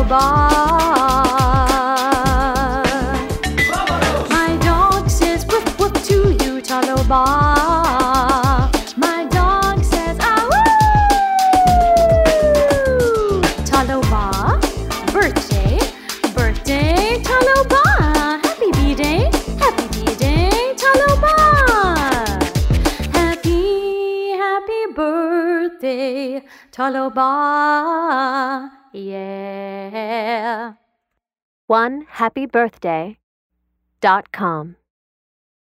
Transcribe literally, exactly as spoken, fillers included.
Taloba. My dog says woof woof to you, Taloba. My dog says ah woo. Taloba, birthday, birthday, Taloba. Happy B-Day, happy B-Day, Taloba. Happy, happy birthday, Taloba. Yeah. one happy birthday dot com